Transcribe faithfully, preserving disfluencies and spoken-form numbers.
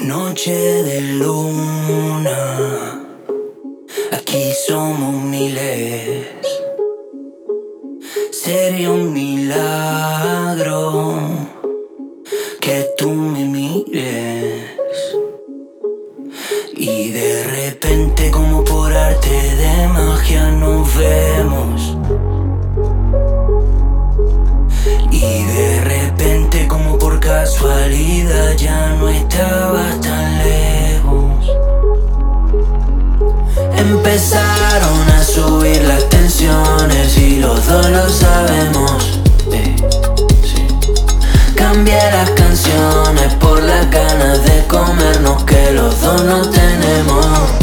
Noche de luna, aquí somos miles. Sería un milagro que tú me mires y de repente, como por arte de magia, nos vemos. Y de repente, como por casualidad, ya no estabas tan lejos. Empezaron a subir las tensiones y los dos lo sabemos. eh, sí. Cambié las canciones por las ganas de comernos que los dos no tenemos.